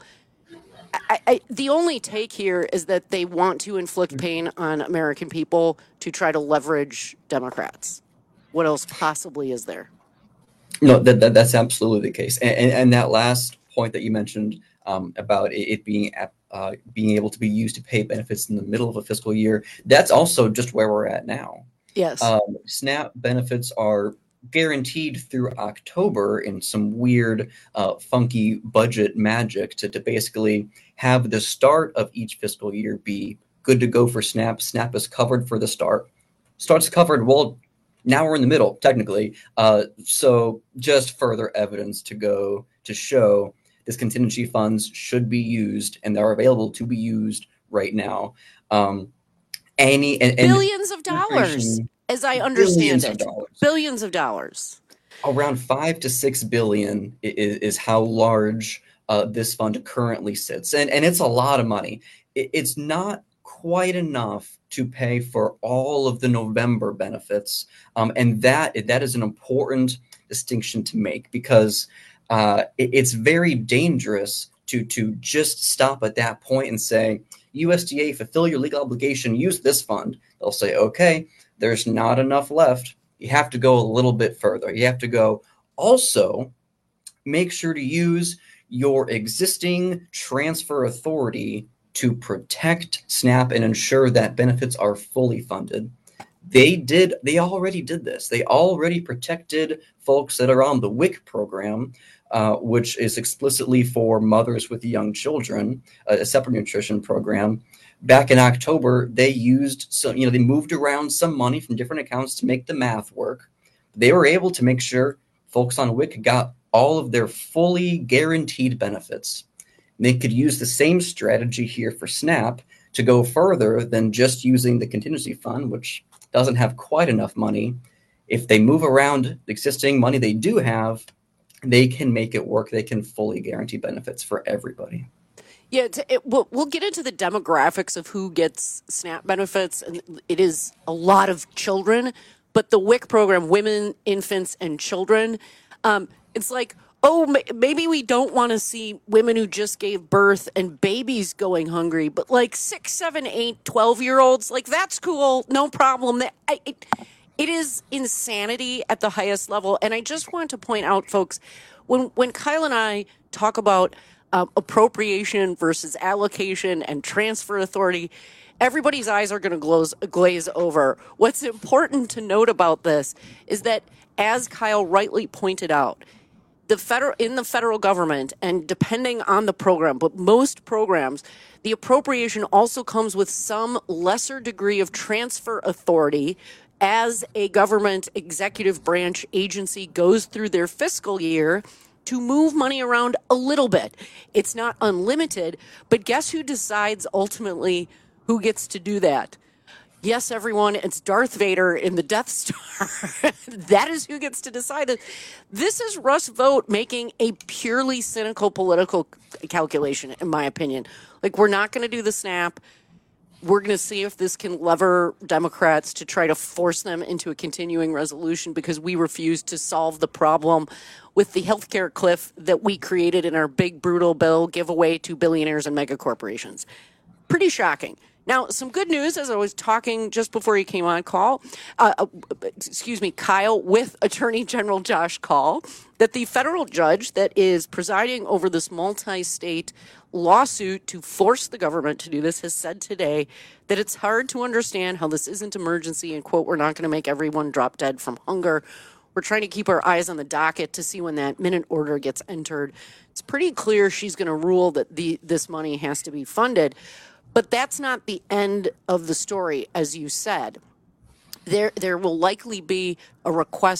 I, I, the only take here is that they want to inflict pain on American people to try to leverage Democrats. What else possibly is there? No, that, that that's absolutely the case. And, and, and that last point that you mentioned um, about it, it being uh, being able to be used to pay benefits in the middle of a fiscal year, that's also just where we're at now. Yes. Um, SNAP benefits are guaranteed through October in some weird, uh, funky budget magic to, to basically have the start of each fiscal year be good to go for SNAP. SNAP is covered for the start. Start's covered, well, now we're in the middle, technically. Uh, so just further evidence to go to show this contingency funds should be used and they're available to be used right now. Um, any and, and Billions of dollars. As I understand billions it, of dollars. billions of dollars. Around five to six billion is, is how large uh, this fund currently sits, and and it's a lot of money. It, it's not quite enough to pay for all of the November benefits, um, and that that is an important distinction to make because uh, it, it's very dangerous to to just stop at that point and say, U S D A, fulfill your legal obligation, use this fund. They'll say, okay. There's not enough left. You have to go a little bit further. You have to go also make sure to use your existing transfer authority to protect SNAP and ensure that benefits are fully funded. They did, they already did this. They already protected folks that are on the W I C program, uh, which is explicitly for mothers with young children, a separate nutrition program. Back in October, they used some, you know, they moved around some money from different accounts to make the math work. They were able to make sure folks on W I C got all of their fully guaranteed benefits. And they could use the same strategy here for SNAP to go further than just using the contingency fund, which doesn't have quite enough money. If they move around the existing money they do have, they can make it work. They can fully guarantee benefits for everybody. Yeah, it, it, we'll, we'll get into the demographics of who gets SNAP benefits, and it is a lot of children. But the W I C program, women, infants, and children, um, it's like, oh, maybe we don't want to see women who just gave birth and babies going hungry, but like six, seven, eight, twelve-year-olds, like that's cool, no problem. That I, it, it is insanity at the highest level. And I just want to point out, folks, when when Kyle and I talk about Uh, appropriation versus allocation and transfer authority, everybody's eyes are going to glaze, glaze over. What's important to note about this is that, as Kyle rightly pointed out, the federal in the federal government, and depending on the program, but most programs, the appropriation also comes with some lesser degree of transfer authority as a government executive branch agency goes through their fiscal year to move money around a little bit. It's not unlimited, but guess who decides ultimately who gets to do that? Yes, everyone, it's Darth Vader in the Death Star. That is who gets to decide it. This is Russ Vought making a purely cynical political calculation, in my opinion. Like, we're not going to do the SNAP. We're going to see if this can lever Democrats to try to force them into a continuing resolution because we refuse to solve the problem with the healthcare cliff that we created in our big, brutal bill giveaway to billionaires and mega corporations. Pretty shocking. Now, some good news, as I was talking just before you came on call, uh, uh, excuse me, Kyle, with Attorney General Josh Kaul, that the federal judge that is presiding over this multi-state lawsuit to force the government to do this has said today that it's hard to understand how this isn't emergency and, quote, we're not going to make everyone drop dead from hunger. We're trying to keep our eyes on the docket to see when that minute order gets entered. It's pretty clear she's going to rule that the this money has to be funded. But that's not the end of the story, as you said. There, there will likely be a request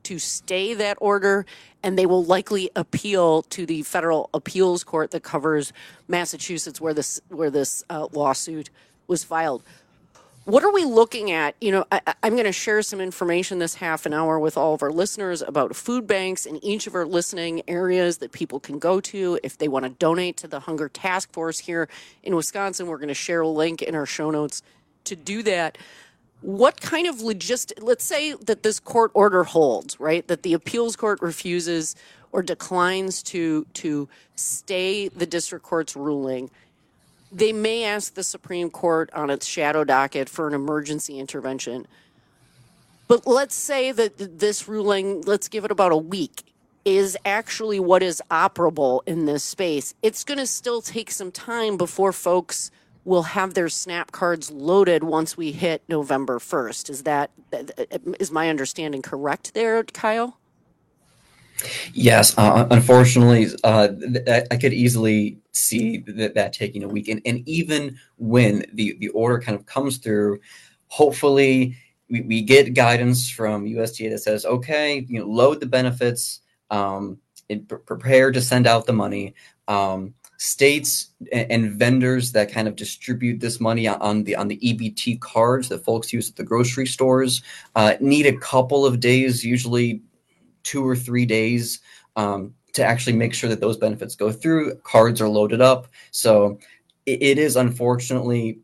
to stay that order, and they will likely appeal to the federal appeals court that covers Massachusetts, where this where this uh, lawsuit was filed. What are we looking at? You know, I, I'm going to share some information this half an hour with all of our listeners about food banks in each of our listening areas that people can go to if they want to donate to the Hunger Task Force here in Wisconsin. We're going to share a link in our show notes to do that. What kind of logist? Let's say that this court order holds, right? That the appeals court refuses or declines to to stay the district court's ruling. They may ask the Supreme Court on its shadow docket for an emergency intervention. But let's say that this ruling, let's give it about a week, is actually what is operable in this space. It's going to still take some time before folks will have their SNAP cards loaded once we hit November first. Is that, is my understanding correct there, Kyle? Yes, uh, unfortunately, uh, th- I could easily see that, that taking a week. And, and even when the, the order kind of comes through, hopefully we, we get guidance from U S D A that says, okay, you know, load the benefits, um, and pre- prepare to send out the money. Um, states and, and vendors that kind of distribute this money on the on the E B T cards that folks use at the grocery stores uh, need a couple of days, usually two or three days um, to actually make sure that those benefits go through. Cards are loaded up. So it, it is unfortunately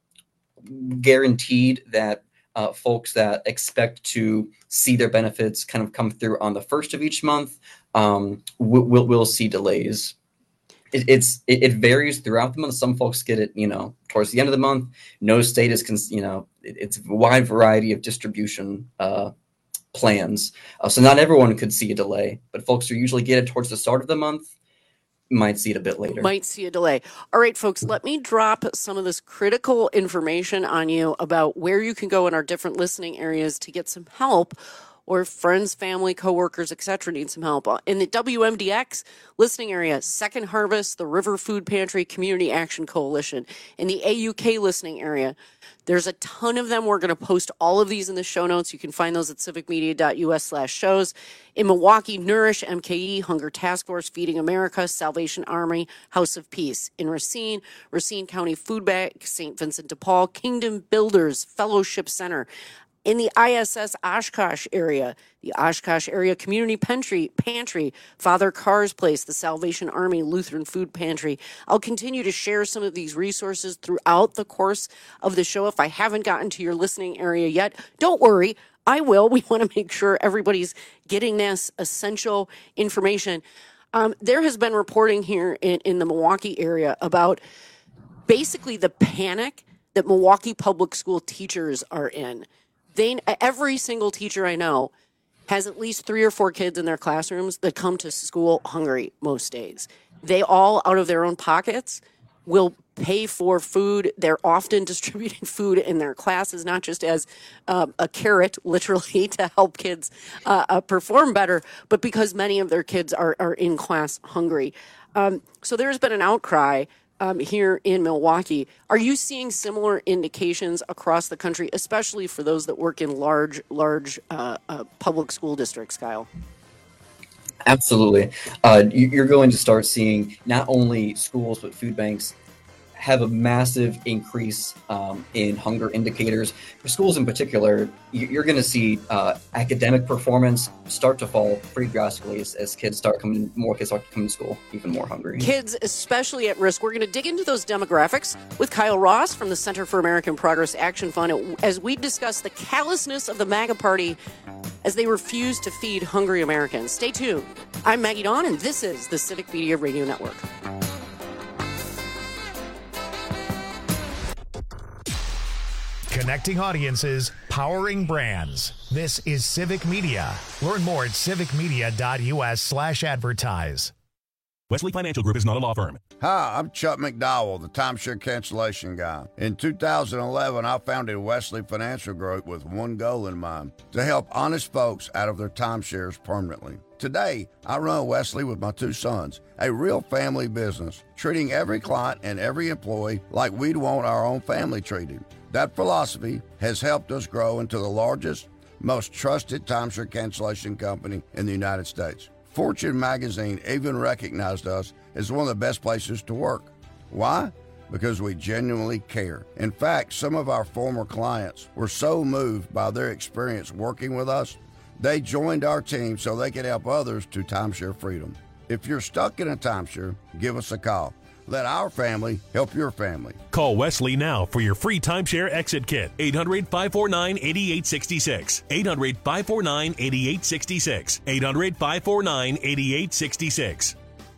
guaranteed that uh, folks that expect to see their benefits kind of come through on the first of each month um, will, will, will see delays. It, it's it, it varies throughout the month. Some folks get it, you know, towards the end of the month. No state is, cons- you know, it, it's a wide variety of distribution uh plans. Uh, so not everyone could see a delay, but folks who usually get it towards the start of the month might see it a bit later. Might see a delay. All right, folks, let me drop some of this critical information on you about where you can go in our different listening areas to get some help, or friends, family, coworkers, et cetera need some help. In the W M D X listening area, Second Harvest, the River Food Pantry, Community Action Coalition. In the A U K listening area, there's a ton of them. We're going to post all of these in the show notes. You can find those at civicmedia.us slash shows. In Milwaukee, Nourish, M K E, Hunger Task Force, Feeding America, Salvation Army, House of Peace. In Racine, Racine County Food Bank, Saint Vincent de Paul, Kingdom Builders, Fellowship Center. In the I S S Oshkosh area, the Oshkosh Area Community Pantry, Pantry, Father Carr's Place, the Salvation Army Lutheran Food Pantry. I'll continue to share some of these resources throughout the course of the show. If I haven't gotten to your listening area yet, don't worry, I will. We want to make sure everybody's getting this essential information. Um, there has been reporting here in, in the Milwaukee area about basically the panic that Milwaukee public school teachers are in. They, every single teacher I know has at least three or four kids in their classrooms that come to school hungry most days. They all, out of their own pockets, will pay for food. They're often distributing food in their classes, not just as uh, a carrot, literally, to help kids uh, uh, perform better, but because many of their kids are, are in class hungry. Um, so there's been an outcry Um, here in Milwaukee. Are you seeing similar indications across the country, especially for those that work in large, large uh, uh, public school districts, Kyle? Absolutely. Uh, you're going to start seeing not only schools, but food banks have a massive increase um, in hunger indicators. For schools in particular, you're going to see uh, academic performance start to fall pretty drastically as, as kids start coming, more kids start coming to school even more hungry. Kids especially at risk. We're going to dig into those demographics with Kyle Ross from the Center for American Progress Action Fund as we discuss the callousness of the MAGA party as they refuse to feed hungry Americans. Stay tuned. I'm Maggie Dawn, and this is the Civic Media Radio Network. Connecting audiences, powering brands. This is Civic Media. Learn more at civicmedia.us slash advertise. Wesley Financial Group is not a law firm. Hi, I'm Chuck McDowell, the timeshare cancellation guy. In two thousand eleven, I founded Wesley Financial Group with one goal in mind, to help honest folks out of their timeshares permanently. Today, I run Wesley with my two sons, a real family business, treating every client and every employee like we'd want our own family treated. That philosophy has helped us grow into the largest most trusted timeshare cancellation company in the United States. Fortune magazine even recognized us as one of the best places to work. Why? Because we genuinely care. In fact, some of our former clients were so moved by their experience working with us, they joined our team so they could help others to timeshare freedom. If you're stuck in a timeshare, give us a call. Let our family help your family. Call Wesley now for your free timeshare exit kit. eight hundred, five four nine, eight eight six six. eight hundred, five four nine, eight eight six six. eight hundred, five four nine, eight eight six six.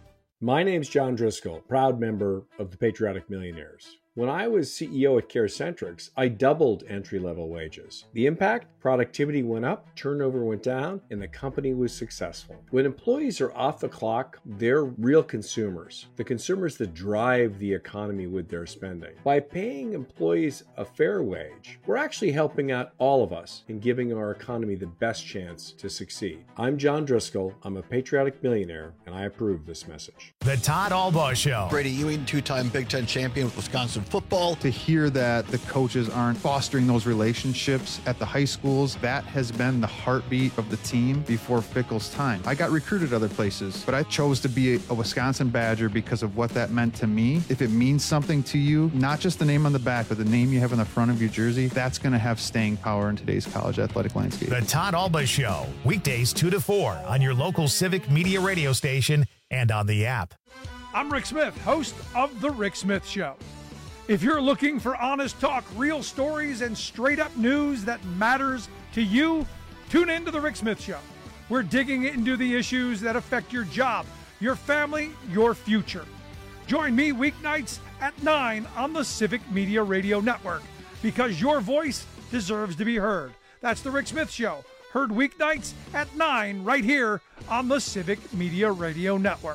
My name's John Driscoll, proud member of the Patriotic Millionaires. When I was C E O at CareCentrix, I doubled entry-level wages. The impact? Productivity went up, turnover went down, and the company was successful. When employees are off the clock, they're real consumers, the consumers that drive the economy with their spending. By paying employees a fair wage, we're actually helping out all of us in giving our economy the best chance to succeed. I'm John Driscoll, I'm a patriotic millionaire, and I approve this message. The Todd Albaugh Show. Brady Ewing, two-time Big Ten champion with Wisconsin football. To hear that the coaches aren't fostering those relationships at the high schools, that has been the heartbeat of the team before Fickell's time. I got recruited other places, but I chose to be a Wisconsin Badger because of what that meant to me. If it means something to you, not just the name on the back, but the name you have on the front of your jersey, that's going to have staying power in today's college athletic landscape. The Todd Albaugh Show, weekdays two to four on your local Civic Media radio station and on the app. I'm Rick Smith, host of The Rick Smith Show. If you're looking for honest talk, real stories, and straight-up news that matters to you, tune in to The Rick Smith Show. We're digging into the issues that affect your job, your family, your future. Join me weeknights at nine on the Civic Media Radio Network, because your voice deserves to be heard. That's The Rick Smith Show, heard weeknights at nine right here on the Civic Media Radio Network.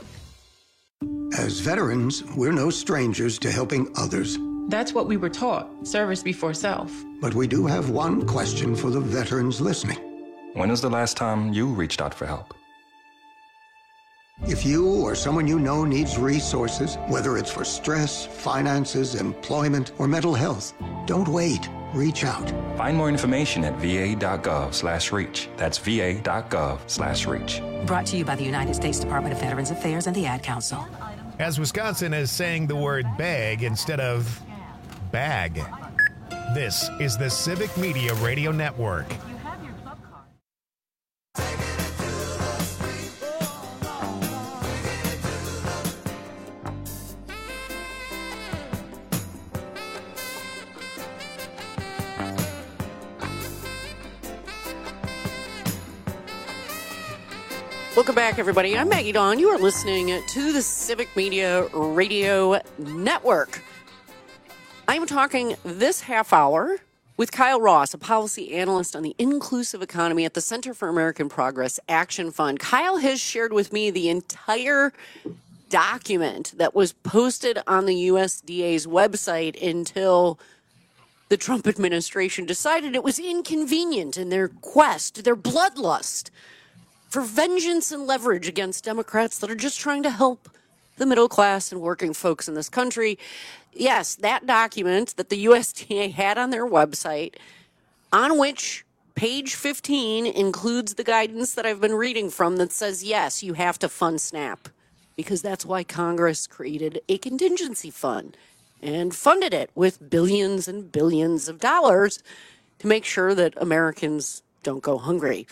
As veterans, we're no strangers to helping others. That's what we were taught, service before self. But we do have one question for the veterans listening. When was the last time you reached out for help? If you or someone you know needs resources, whether it's for stress, finances, employment, or mental health, don't wait. Reach out. Find more information at va.gov slash reach. That's va.gov slash reach. Brought to you by the United States Department of Veterans Affairs and the Ad Council. As Wisconsin is saying the word bag instead of bag. This is the Civic Media Radio Network. Welcome back, everybody. I'm Maggie Dawn. You are listening to the Civic Media Radio Network. I'm talking this half hour with Kyle Ross, a policy analyst on the inclusive economy at the Center for American Progress Action Fund. Kyle has shared with me the entire document that was posted on the U S D A's website until the Trump administration decided it was inconvenient in their quest, their bloodlust for vengeance and leverage against Democrats that are just trying to help the middle class and working folks in this country. Yes, that document that the U S D A had on their website, on which page fifteen includes the guidance that I've been reading from that says, yes, you have to fund SNAP, because that's why Congress created a contingency fund and funded it with billions and billions of dollars to make sure that Americans don't go hungry.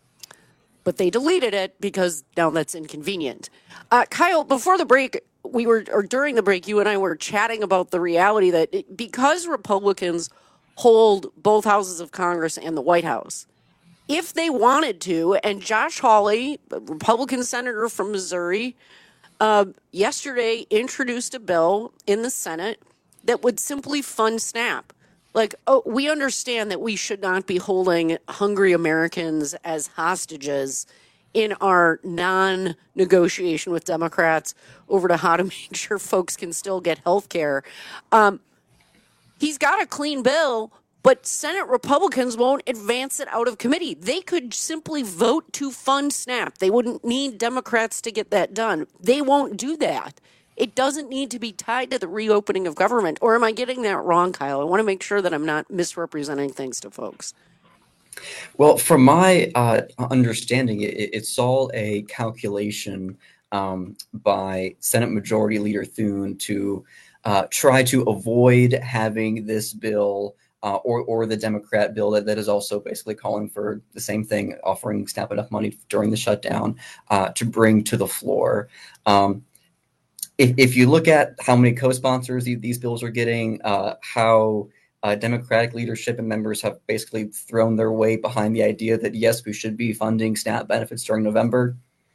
But they deleted it because now that's inconvenient. Uh, Kyle, before the break, we were, or during the break, you and I were chatting about the reality that it, because Republicans hold both houses of Congress and the White House, if they wanted to, and Josh Hawley, a Republican senator from Missouri, uh, yesterday introduced a bill in the Senate that would simply fund SNAP. Like, oh, we understand that we should not be holding hungry Americans as hostages in our non-negotiation with Democrats over to how to make sure folks can still get health care. Um, he's got a clean bill, but Senate Republicans won't advance it out of committee. They could simply vote to fund SNAP. They wouldn't need Democrats to get that done. They won't do that. It doesn't need to be tied to the reopening of government. Or am I getting that wrong, Kyle? I want to make sure that I'm not misrepresenting things to folks. Well, from my uh, understanding, it, it's all a calculation um, by Senate Majority Leader Thune to uh, try to avoid having this bill uh, or or the Democrat bill that, that is also basically calling for the same thing, offering SNAP enough money during the shutdown uh, to bring to the floor. Um, if, if you look at how many co-sponsors these, these bills are getting, uh, how Uh, Democratic leadership and members have basically thrown their weight behind the idea that, yes, we should be funding SNAP benefits during November.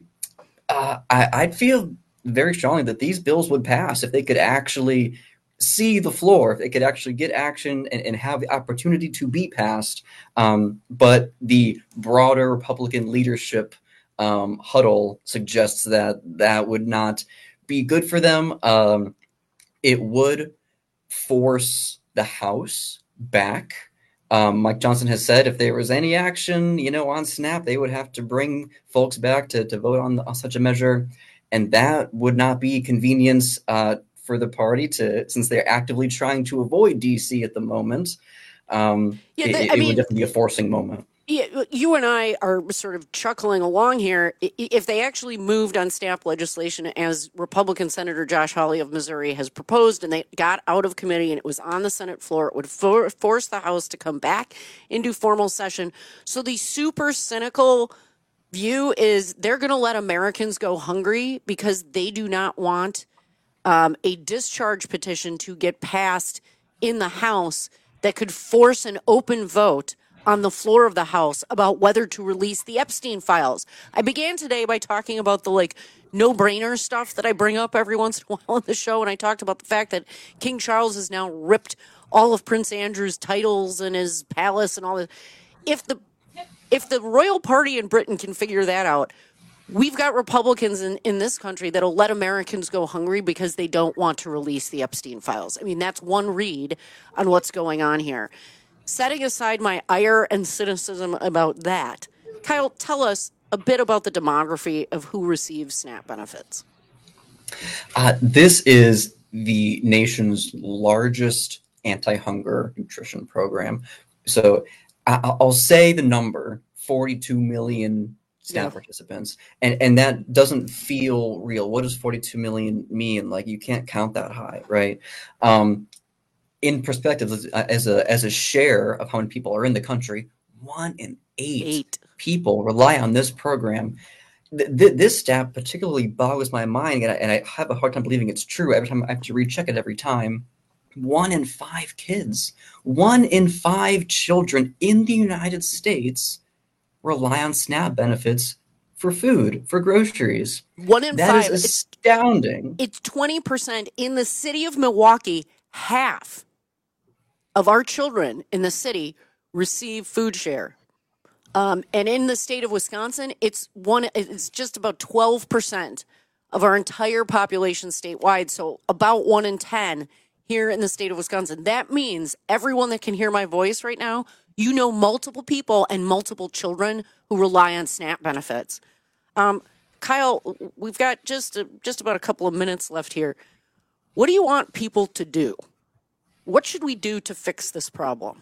Uh, I, I'd feel very strongly that these bills would pass if they could actually see the floor, if they could actually get action and, and have the opportunity to be passed. Um, but the broader Republican leadership um, huddle suggests that that would not be good for them. Um, it would force the House back. Um, Mike Johnson has said if there was any action, you know, on SNAP, they would have to bring folks back to, to vote on, on such a measure. And that would not be convenience uh, for the party to, since they're actively trying to avoid D C at the moment. Um, yeah, it, the, I it mean, would definitely be a forcing moment. Yeah, you and I are sort of chuckling along here. If they actually moved on SNAP legislation as Republican Senator Josh Hawley of Missouri has proposed, and they got out of committee and it was on the Senate floor, it would for- force the House to come back into formal session. So the super cynical view is they're going to let Americans go hungry because they do not want um, a discharge petition to get passed in the House that could force an open vote on the floor of the House about whether to release the Epstein files. I began today by talking about the like no-brainer stuff that I bring up every once in a while on the show, and I talked about the fact that King Charles has now ripped all of Prince Andrew's titles and his palace and all that. If the if the royal party in Britain can figure that out, we've got Republicans in, in this country that'll let Americans go hungry because they don't want to release the Epstein files. I mean, that's one read on what's going on here. Setting aside my ire and cynicism about that, Kyle, tell us a bit about the demography of who receives SNAP benefits. Uh, this is the nation's largest anti-hunger nutrition program. So I- I'll say the number, forty-two million SNAP yeah. participants, and, and that doesn't feel real. What does forty-two million mean? Like, you can't count that high, right? Um, In perspective, as a as a share of how many people are in the country, one in eight, eight. people rely on this program. Th- th- this stat particularly boggles my mind, and I, and I have a hard time believing it's true. Every time I have to recheck it every time. One in five kids, one in five children in the United States rely on SNAP benefits for food, for groceries. One in that five. That is astounding. It's, it's twenty percent. In the city of Milwaukee, half of our children in the city receive food share. Um, and in the state of Wisconsin, it's one. It's just about twelve percent of our entire population statewide. So about one in ten here in the state of Wisconsin. That means everyone that can hear my voice right now, you know multiple people and multiple children who rely on SNAP benefits. Um, Kyle, we've got just a, just about a couple of minutes left here. What do you want people to do? What should we do to fix this problem?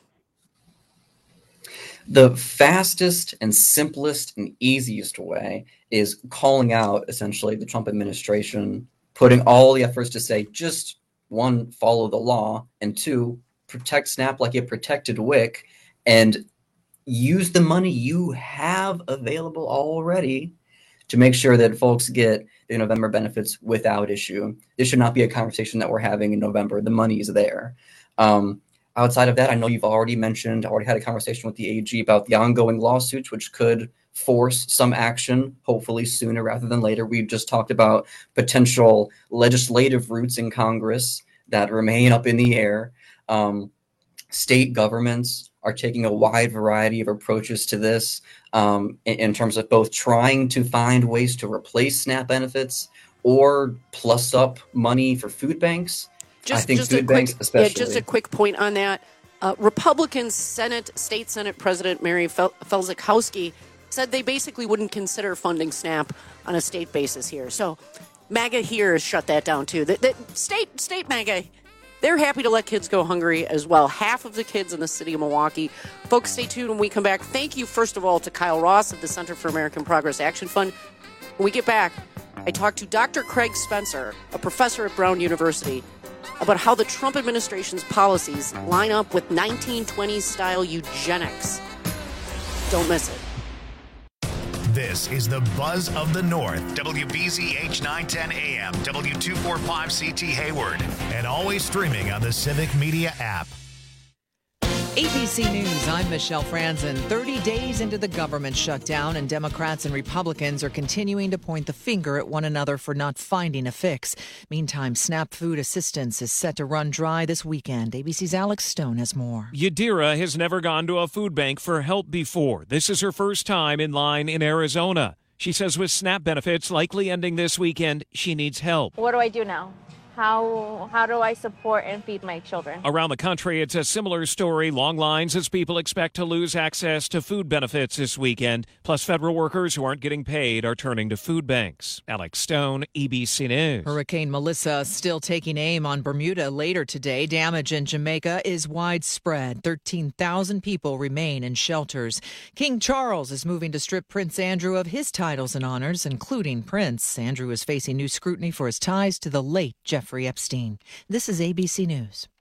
The fastest and simplest and easiest way is calling out, essentially, the Trump administration, putting all the efforts to say, just one, follow the law, and two, protect SNAP like it protected W I C, and use the money you have available already to make sure that folks get the November benefits without issue. This should not be a conversation that we're having in November. The money is there. Um, outside of that, I know you've already mentioned, already had a conversation with the A G about the ongoing lawsuits, which could force some action, hopefully sooner rather than later. We've just talked about potential legislative routes in Congress that remain up in the air. Um, state governments are taking a wide variety of approaches to this um, in, in terms of both trying to find ways to replace SNAP benefits or plus up money for food banks. Just, I think just food a quick, banks especially. Yeah, just a quick point on that. Uh, Republican Senate, State Senate President Mary Fel- Felzikowski said they basically wouldn't consider funding SNAP on a state basis here. So MAGA here has shut that down too. The, the state, state MAGA, they're happy to let kids go hungry as well. Half of the kids in the city of Milwaukee. Folks, stay tuned when we come back. Thank you, first of all, to Kyle Ross of the Center for American Progress Action Fund. When we get back, I talked to Doctor Craig Spencer, a professor at Brown University, about how the Trump administration's policies line up with nineteen twenties-style eugenics. Don't miss it. This is the Buzz of the North. W B Z H nine ten A M, W two forty-five C T Hayward, and always streaming on the Civic Media app. A B C News, I'm Michelle Franzen. thirty days into the government shutdown, and Democrats and Republicans are continuing to point the finger at one another for not finding a fix. Meantime, SNAP food assistance is set to run dry this weekend. A B C's Alex Stone has more. Yadira has never gone to a food bank for help before. This is her first time in line in Arizona. She says with SNAP benefits likely ending this weekend, she needs help. What do I do now? How how do I support and feed my children? Around the country, it's a similar story. Long lines as people expect to lose access to food benefits this weekend. Plus, federal workers who aren't getting paid are turning to food banks. Alex Stone, A B C News. Hurricane Melissa still taking aim on Bermuda later today. Damage in Jamaica is widespread. thirteen thousand people remain in shelters. King Charles is moving to strip Prince Andrew of his titles and honors, including Prince. Andrew is facing new scrutiny for his ties to the late Jeffrey Epstein. This is A B C News.